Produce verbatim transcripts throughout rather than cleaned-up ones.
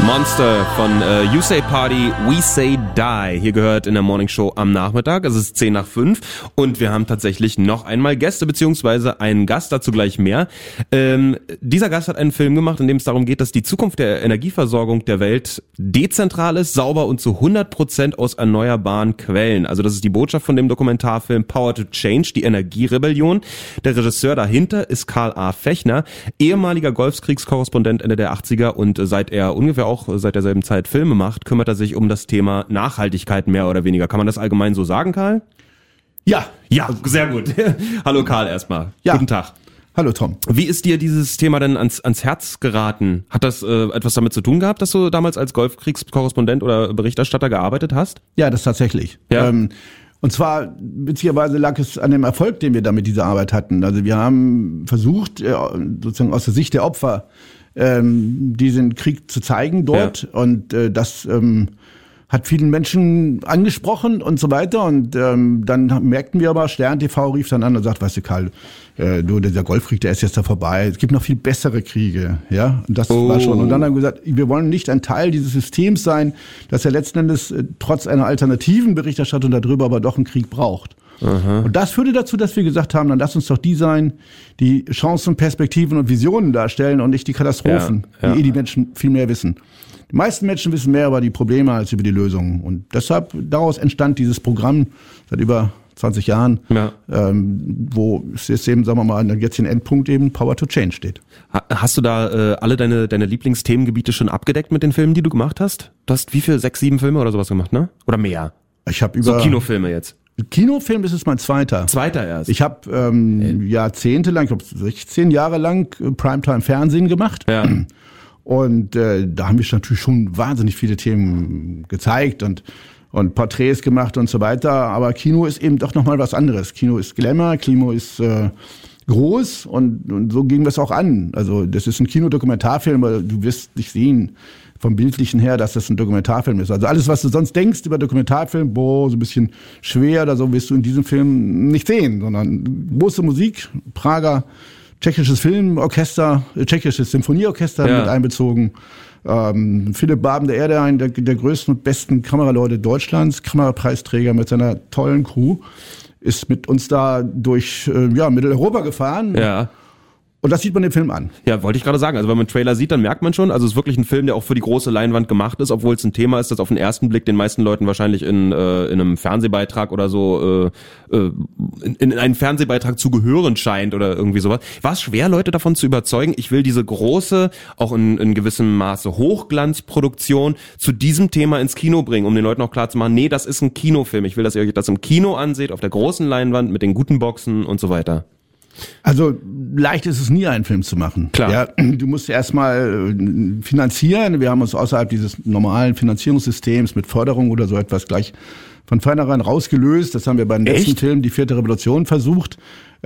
Monster von äh, You Say Party, We Say Die. Hier gehört in der Morning Show am Nachmittag. Es ist zehn nach fünf und wir haben tatsächlich noch einmal Gäste beziehungsweise einen Gast, dazu gleich mehr. Ähm, dieser Gast hat einen Film gemacht, in dem es darum geht, dass die Zukunft der Energieversorgung der Welt dezentral ist, sauber und zu hundert Prozent aus erneuerbaren Quellen. Also das ist die Botschaft von dem Dokumentarfilm Power to Change, die Energierebellion. Der Regisseur dahinter ist Karl A. Fechner, ehemaliger Golfkriegskorrespondent Ende der achtziger und seit er ungefähr auch seit derselben Zeit Filme macht, kümmert er sich um das Thema Nachhaltigkeit mehr oder weniger. Kann man das allgemein so sagen, Karl? Ja. Ja, sehr gut. Hallo Karl erstmal. Ja. Guten Tag. Hallo Tom. Wie ist dir dieses Thema denn ans, ans Herz geraten? Hat das äh, etwas damit zu tun gehabt, dass du damals als Golfkriegskorrespondent oder Berichterstatter gearbeitet hast? Ja, das tatsächlich. Ja. Ähm, und zwar, beziehungsweise lag es an dem Erfolg, den wir da mit dieser Arbeit hatten. Also wir haben versucht, äh, sozusagen aus der Sicht der Opfer, ähm, diesen Krieg zu zeigen dort. Ja. Und äh, das ähm, hat vielen Menschen angesprochen und so weiter. Und ähm, dann merkten wir aber, Stern T V rief dann an und sagt, weißt du Karl, äh, du, dieser Golfkrieg, der ist jetzt da vorbei. Es gibt noch viel bessere Kriege. Ja, und das oh. war schon. Und dann haben wir gesagt, wir wollen nicht ein Teil dieses Systems sein, das ja letzten Endes äh, trotz einer alternativen Berichterstattung darüber aber doch einen Krieg braucht. Aha. Und das führte dazu, dass wir gesagt haben, dann lass uns doch die sein, die Chancen, Perspektiven und Visionen darstellen und nicht die Katastrophen, ja, ja. die eh die Menschen viel mehr wissen. Die meisten Menschen wissen mehr über die Probleme als über die Lösungen. Und deshalb, daraus entstand dieses Programm seit über zwanzig Jahren, ja. ähm, wo es jetzt eben, sagen wir mal, jetzt den Endpunkt eben Power to Change steht. Hast du da äh, alle deine deine Lieblingsthemengebiete schon abgedeckt mit den Filmen, die du gemacht hast? Du hast wie viel? Sechs, sieben Filme oder sowas gemacht, ne? Oder mehr? Ich habe über... So Kinofilme jetzt. Kinofilm ist es mein zweiter. Zweiter erst. Ich habe ähm, jahrzehntelang, ich glaube sechzehn Jahre lang äh, Primetime-Fernsehen gemacht. Ja. Und äh, da haben wir natürlich schon wahnsinnig viele Themen gezeigt und und Porträts gemacht und so weiter. Aber Kino ist eben doch nochmal was anderes. Kino ist Glamour, Kino ist äh, groß und, und so ging das auch an. Also das ist ein Kinodokumentarfilm, aber du wirst nicht sehen vom Bildlichen her, dass das ein Dokumentarfilm ist. Also alles, was du sonst denkst über Dokumentarfilm, boah, so ein bisschen schwer oder so, wirst du in diesem Film nicht sehen, sondern große Musik, Prager, tschechisches Filmorchester, äh, tschechisches Symphonieorchester ja. mit einbezogen. Ähm, Philipp Barben, der Erde, einer der, der größten und besten Kameraleute Deutschlands, Kamerapreisträger mit seiner tollen Crew, ist mit uns da durch äh, ja, Mitteleuropa gefahren. Ja. Und das sieht man im Film an. Ja, wollte ich gerade sagen. Also wenn man einen Trailer sieht, dann merkt man schon, also es ist wirklich ein Film, der auch für die große Leinwand gemacht ist, obwohl es ein Thema ist, das auf den ersten Blick den meisten Leuten wahrscheinlich in, äh, in einem Fernsehbeitrag oder so, äh, in, in einen Fernsehbeitrag zu gehören scheint oder irgendwie sowas. War es schwer, Leute davon zu überzeugen, ich will diese große, auch in, in gewissem Maße Hochglanzproduktion zu diesem Thema ins Kino bringen, um den Leuten auch klar zu machen, nee, das ist ein Kinofilm. Ich will, dass ihr euch das im Kino anseht, auf der großen Leinwand, mit den guten Boxen und so weiter. Also leicht ist es nie, einen Film zu machen. Klar. Ja, du musst erstmal finanzieren. Wir haben uns außerhalb dieses normalen Finanzierungssystems mit Förderung oder so etwas gleich von vornherein rausgelöst. Das haben wir beim letzten Film, die vierte Revolution, versucht.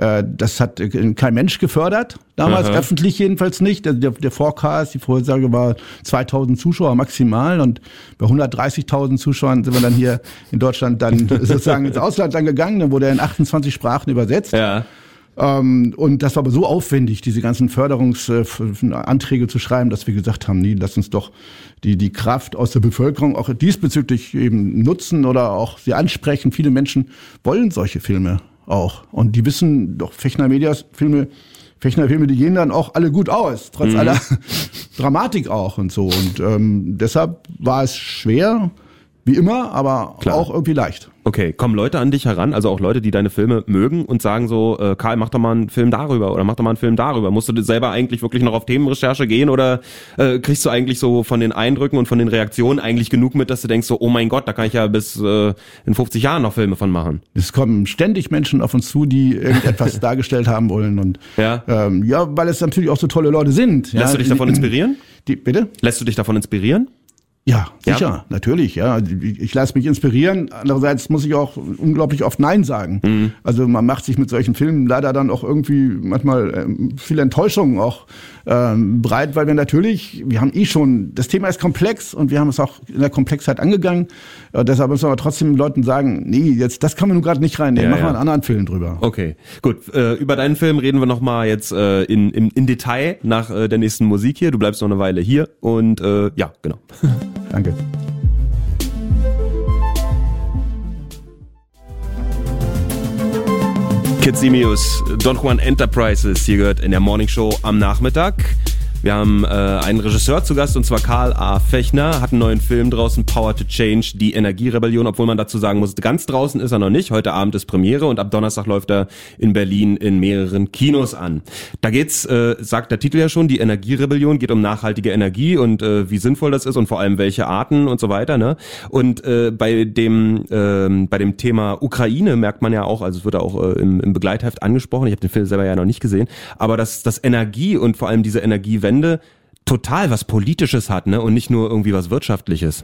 Das hat kein Mensch gefördert, damals Aha. öffentlich jedenfalls nicht. Der, der Forecast, die Vorhersage war zweitausend Zuschauer maximal und bei hundertdreißigtausend Zuschauern sind wir dann hier in Deutschland dann sozusagen ins Ausland dann gegangen. Dann wurde er in achtundzwanzig Sprachen übersetzt. Ja. Ähm, und das war aber so aufwendig, diese ganzen Förderungsanträge äh, zu schreiben, dass wir gesagt haben, nee, lass uns doch die die Kraft aus der Bevölkerung auch diesbezüglich eben nutzen oder auch sie ansprechen. Viele Menschen wollen solche Filme auch. Und die wissen doch, Fechner Medias Filme, Fechner Filme, die gehen dann auch alle gut aus, trotz mhm. aller Dramatik auch und so. Und ähm, deshalb war es schwer, wie immer, aber Klar. auch irgendwie leicht. Okay, kommen Leute an dich heran, also auch Leute, die deine Filme mögen und sagen so, äh, Karl, mach doch mal einen Film darüber oder mach doch mal einen Film darüber. Musst du selber eigentlich wirklich noch auf Themenrecherche gehen oder äh, kriegst du eigentlich so von den Eindrücken und von den Reaktionen eigentlich genug mit, dass du denkst so, oh mein Gott, da kann ich ja bis äh, in fünfzig Jahren noch Filme von machen? Es kommen ständig Menschen auf uns zu, die irgendetwas dargestellt haben wollen und ja. Ähm, ja, weil es natürlich auch so tolle Leute sind. Lässt ja. du dich davon inspirieren? Die, bitte? Lässt du dich davon inspirieren? Ja, sicher, ja? natürlich. Ja, ich, ich lasse mich inspirieren. Andererseits muss ich auch unglaublich oft Nein sagen. Mhm. Also man macht sich mit solchen Filmen leider dann auch irgendwie manchmal ähm, viel Enttäuschung auch ähm, breit, weil wir natürlich, wir haben eh schon, das Thema ist komplex und wir haben es auch in der Komplexheit angegangen. Äh, deshalb müssen wir aber trotzdem den Leuten sagen, nee, jetzt das kann man nun gerade nicht reinnehmen. Ja, Machen ja. wir einen anderen Film drüber. Okay, gut. Äh, über deinen Film reden wir nochmal jetzt äh, in, in, in Detail nach äh, der nächsten Musik hier. Du bleibst noch eine Weile hier und äh, ja, genau. Danke. Kid Simius, Don Juan Enterprises, hier gehört in der Morning Show am Nachmittag. Wir haben äh, einen Regisseur zu Gast, und zwar Karl A. Fechner, hat einen neuen Film draußen, Power to Change, die Energierebellion, obwohl man dazu sagen muss, ganz draußen ist er noch nicht. Heute Abend ist Premiere und ab Donnerstag läuft er in Berlin in mehreren Kinos an. Da geht's, äh, sagt der Titel ja schon, die Energierebellion, geht um nachhaltige Energie und äh, wie sinnvoll das ist und vor allem welche Arten und so weiter. Ne? Und äh, bei dem äh, bei dem Thema Ukraine merkt man ja auch, also es wird auch äh, im, im Begleitheft angesprochen, ich habe den Film selber ja noch nicht gesehen, aber dass das Energie und vor allem diese Energiewende total was Politisches hat, ne, und nicht nur irgendwie was Wirtschaftliches.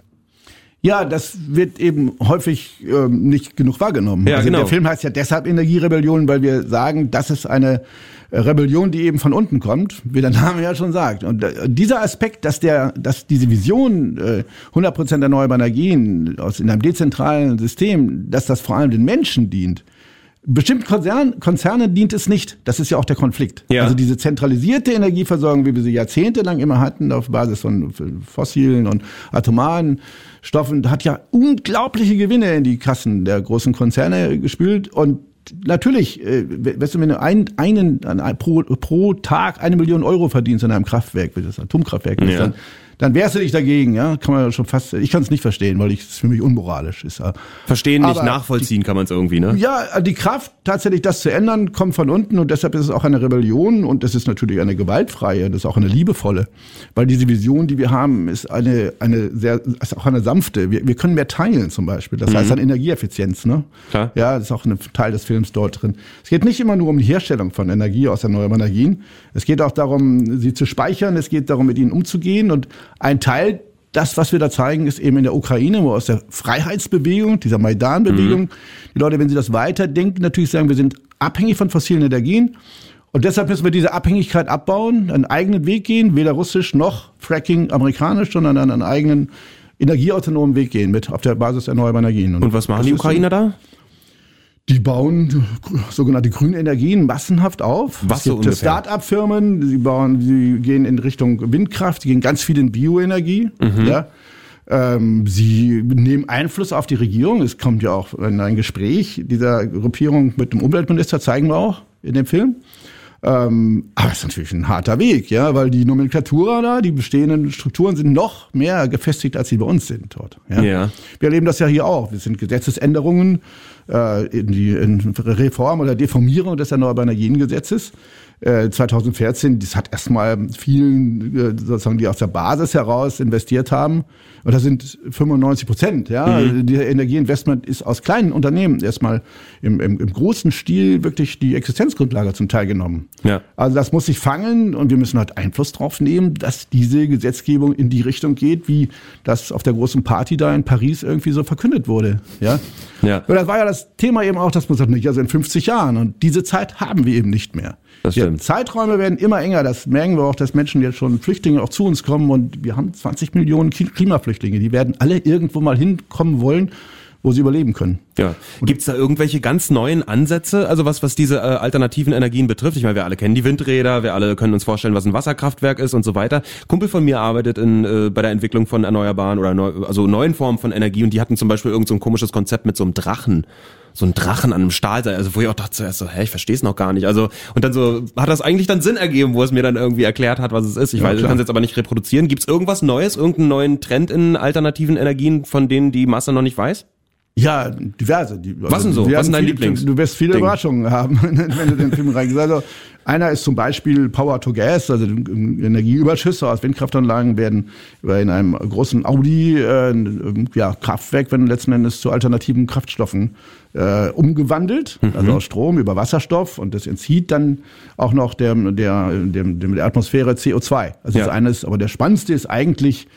Ja, das wird eben häufig ähm, nicht genug wahrgenommen. Ja, also genau. Der Film heißt ja deshalb Energierebellion, weil wir sagen, das ist eine Rebellion, die eben von unten kommt, wie der Name ja schon sagt. Und äh, dieser Aspekt, dass der, dass diese Vision äh, hundert Prozent erneuerbare Energien aus in einem dezentralen System, dass das vor allem den Menschen dient. Bestimmten Konzern, Konzernen dient es nicht. Das ist ja auch der Konflikt. Ja. Also diese zentralisierte Energieversorgung, wie wir sie jahrzehntelang immer hatten, auf Basis von fossilen und atomaren Stoffen, hat ja unglaubliche Gewinne in die Kassen der großen Konzerne gespült. Und natürlich, äh, weißt du, wenn du ein, einen, ein, pro, pro Tag eine Million Euro verdienst in einem Kraftwerk, wie das Atomkraftwerk ist, ja. dann dann wehrst du dich dagegen, ja, kann man schon fast, ich kann es nicht verstehen, weil es für mich unmoralisch ist. Ja. Verstehen nicht, nachvollziehen die, kann man es irgendwie, ne? Ja, die Kraft, tatsächlich das zu ändern, kommt von unten und deshalb ist es auch eine Rebellion und das ist natürlich eine gewaltfreie, das ist auch eine liebevolle, weil diese Vision, die wir haben, ist eine, eine sehr, ist auch eine sanfte. Wir, wir können mehr teilen zum Beispiel, das mhm. heißt dann Energieeffizienz, ne? Klar. Ja, das ist auch ein Teil des Films dort drin. Es geht nicht immer nur um die Herstellung von Energie aus erneuerbaren Energien, es geht auch darum, sie zu speichern, es geht darum, mit ihnen umzugehen und ein Teil, das, was wir da zeigen, ist eben in der Ukraine, wo aus der Freiheitsbewegung, dieser Maidan-Bewegung, mhm. die Leute, wenn sie das weiterdenken, natürlich sagen, wir sind abhängig von fossilen Energien und deshalb müssen wir diese Abhängigkeit abbauen, einen eigenen Weg gehen, weder russisch noch Fracking amerikanisch, sondern einen eigenen energieautonomen Weg gehen mit auf der Basis erneuerbarer Energien. Und, und was machen die Ukrainer so, da? Die bauen sogenannte grüne Energien massenhaft auf. Was so ungefähr? Start-up-Firmen, sie bauen, sie gehen in Richtung Windkraft, sie gehen ganz viel in Bioenergie. Mhm. Ja. Ähm, sie nehmen Einfluss auf die Regierung. Es kommt ja auch in ein Gespräch dieser Gruppierung mit dem Umweltminister, zeigen wir auch in dem Film. Ähm, aber es ist natürlich ein harter Weg, ja, weil die Nomenklatura da, die bestehenden Strukturen sind noch mehr gefestigt, als sie bei uns sind dort. Ja. Ja. Wir erleben das ja hier auch. Wir sind Gesetzesänderungen äh, in die in Reform oder Deformierung des Erneuerbaren Energiengesetzes. Äh, zweitausendvierzehn, das hat erstmal vielen, äh, sozusagen, die aus der Basis heraus investiert haben. Und das sind fünfundneunzig Prozent, ja. Mhm. Die Energieinvestment ist aus kleinen Unternehmen erstmal im, im, im großen Stil wirklich die Existenzgrundlage zum Teil genommen. Ja. Also das muss sich fangen und wir müssen halt Einfluss drauf nehmen, dass diese Gesetzgebung in die Richtung geht, wie das auf der großen Party da in Paris irgendwie so verkündet wurde, ja. Ja. Und das war ja das Thema eben auch, dass man sagt, nicht, also in fünfzig Jahren. Und diese Zeit haben wir eben nicht mehr. Das stimmt. Die Zeiträume werden immer enger. Das merken wir auch, dass Menschen jetzt schon Flüchtlinge auch zu uns kommen. Und wir haben zwanzig Millionen Klimaflüchtlinge. Die werden alle irgendwo mal hinkommen wollen, wo sie überleben können. Ja. Gibt's da irgendwelche ganz neuen Ansätze, also was was diese äh, alternativen Energien betrifft? Ich meine, wir alle kennen die Windräder, wir alle können uns vorstellen, was ein Wasserkraftwerk ist und so weiter. Kumpel von mir arbeitet in äh, bei der Entwicklung von erneuerbaren oder neu, also neuen Formen von Energie und die hatten zum Beispiel irgend so ein komisches Konzept mit so einem Drachen. So ein Drachen an einem Stahlseil, also wo ich auch dachte zuerst so, hä, ich verstehe es noch gar nicht. Also und dann so hat das eigentlich dann Sinn ergeben, wo es mir dann irgendwie erklärt hat, was es ist. Ich ja, weiß, ich kann es jetzt aber nicht reproduzieren. Gibt's irgendwas Neues, irgendeinen neuen Trend in alternativen Energien, von denen die Masse noch nicht weiß? Ja, diverse. Die, also was denn so? Was sind deine Lieblings? Du wirst viele Ding. Überraschungen haben, wenn du den Film reingehst. Also einer ist zum Beispiel Power to Gas, also Energieüberschüsse aus Windkraftanlagen werden in einem großen Audi äh, ja, Kraftwerk, wenn letzten Endes zu alternativen Kraftstoffen äh, umgewandelt, mhm. also aus Strom über Wasserstoff und das entzieht dann auch noch der, der, der, der Atmosphäre C O zwei. Also ja. das eine ist, aber der spannendste ist eigentlich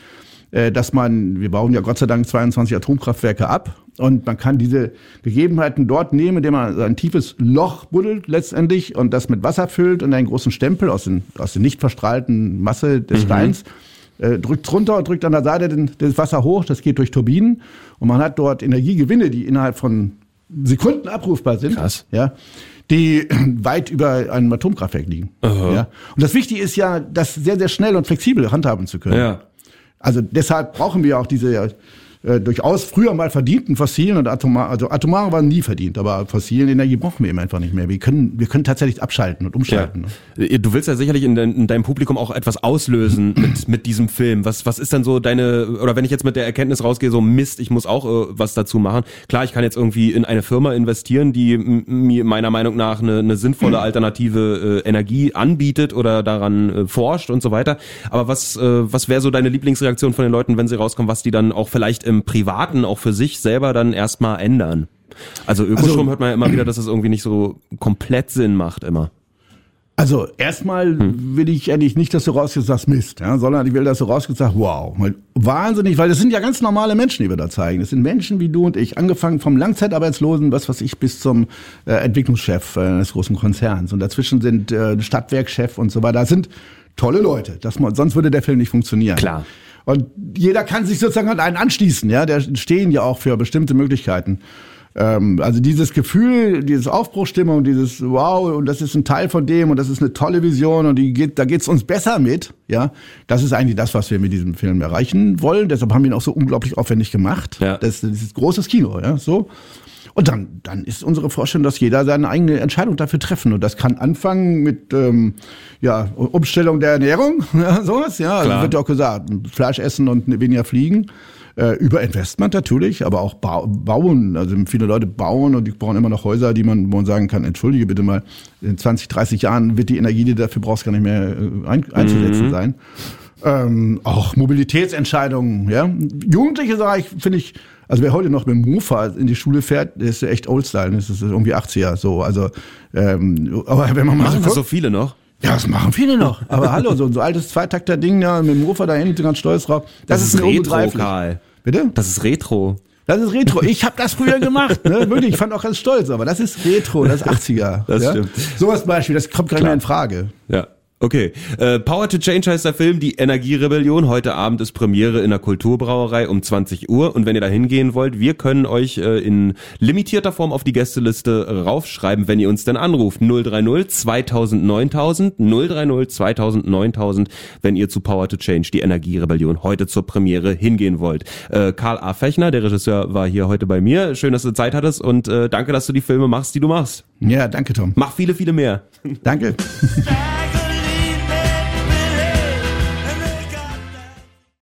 äh, dass man, wir bauen ja Gott sei Dank zweiundzwanzig Atomkraftwerke ab und man kann diese Gegebenheiten dort nehmen, indem man ein tiefes Loch buddelt letztendlich und das mit Wasser füllt und einen großen Stempel aus den, aus der nicht verstrahlten Masse des mhm. Steins äh, drückt runter und drückt an der Seite den, das Wasser hoch, das geht durch Turbinen und man hat dort Energiegewinne, die innerhalb von Sekunden abrufbar sind. Krass. Ja, die weit über einem Atomkraftwerk liegen. Uh-huh. Ja. Und das Wichtige ist ja, das sehr, sehr schnell und flexibel handhaben zu können. Ja. Also deshalb brauchen wir auch diese äh, durchaus früher mal verdienten fossilen und atomar, also atomare waren nie verdient, aber fossilen Energie brauchen wir eben einfach nicht mehr. Wir können, wir können tatsächlich abschalten und umschalten. Ja. Du willst ja sicherlich in, dein, in deinem Publikum auch etwas auslösen mit, mit diesem Film. Was, was ist dann so deine, oder wenn ich jetzt mit der Erkenntnis rausgehe, so Mist, ich muss auch äh, was dazu machen. Klar, ich kann jetzt irgendwie in eine Firma investieren, die mir meiner Meinung nach eine, eine sinnvolle alternative äh, Energie anbietet oder daran äh, forscht und so weiter. Aber was, äh, was wäre so deine Lieblingsreaktion von den Leuten, wenn sie rauskommen, was die dann auch vielleicht im Privaten auch für sich selber dann erstmal ändern? Also Ökostrom also, hört man ja immer wieder, dass das irgendwie nicht so komplett Sinn macht immer. Also erstmal hm. will ich eigentlich nicht, dass du rausgehst, sagst Mist, ja, sondern ich will, dass du rausgehst, sagst, wow, wahnsinnig, weil das sind ja ganz normale Menschen, die wir da zeigen. Das sind Menschen wie du und ich, angefangen vom Langzeitarbeitslosen, was weiß ich, bis zum äh, Entwicklungschef äh, des großen Konzerns. Und dazwischen sind äh, Stadtwerkchef und so weiter. Das sind tolle Leute. Das, sonst würde der Film nicht funktionieren. Klar. Und jeder kann sich sozusagen an einen anschließen, ja, der stehen ja auch für bestimmte Möglichkeiten. Ähm, also dieses Gefühl, dieses Aufbruchstimmung, dieses Wow, und das ist ein Teil von dem und das ist eine tolle Vision und die geht, da geht's uns besser mit, ja. Das ist eigentlich das, was wir mit diesem Film erreichen wollen. Deshalb haben wir ihn auch so unglaublich aufwendig gemacht. Ja. Das, das ist großes Kino, ja, so. Und dann, dann ist unsere Vorstellung, dass jeder seine eigene Entscheidung dafür treffen. Und das kann anfangen mit ähm, ja, Umstellung der Ernährung, ja, sowas. Ja, also wird ja auch gesagt, Fleisch essen und weniger fliegen. Äh, über Investment natürlich, aber auch ba- bauen. Also viele Leute bauen und die bauen immer noch Häuser, die man, wo man sagen kann, entschuldige bitte mal, in zwanzig, dreißig Jahren wird die Energie, die du dafür brauchst, gar nicht mehr äh, ein, einzusetzen mhm. sein. Ähm, auch Mobilitätsentscheidungen, ja. Jugendliche, sage ich, finde ich, also wer heute noch mit dem Mofa in die Schule fährt, der ist ja echt Oldstyle, das ist irgendwie achtziger, so, also, ähm, aber wenn man mal machen so das so viele noch? Ja, das machen viele noch. Aber hallo, so, so altes Zweitakter-Ding, ja, mit dem Mofa da hinten, ganz stolz drauf. Das, das ist Retro, Karl. Bitte? Das ist Retro. Das ist Retro. Ich habe das früher gemacht, ne? Wirklich, ich fand auch ganz stolz, aber das ist Retro, das ist achtziger. Das ja? stimmt. So was Beispiel, das kommt gar nicht mehr in Frage. Ja. Okay, äh, Power to Change heißt der Film, die Energierebellion. Heute Abend ist Premiere in der Kulturbrauerei um zwanzig Uhr. Und wenn ihr da hingehen wollt, wir können euch äh, in limitierter Form auf die Gästeliste raufschreiben, wenn ihr uns dann anruft. null drei null zweitausend neuntausend, null drei null zweitausend neuntausend, wenn ihr zu Power to Change, die Energierebellion, heute zur Premiere hingehen wollt. Äh, Karl A. Fechner, der Regisseur, war hier heute bei mir. Schön, dass du Zeit hattest und äh, danke, dass du die Filme machst, die du machst. Ja, danke, Tom. Mach viele, viele mehr. Danke.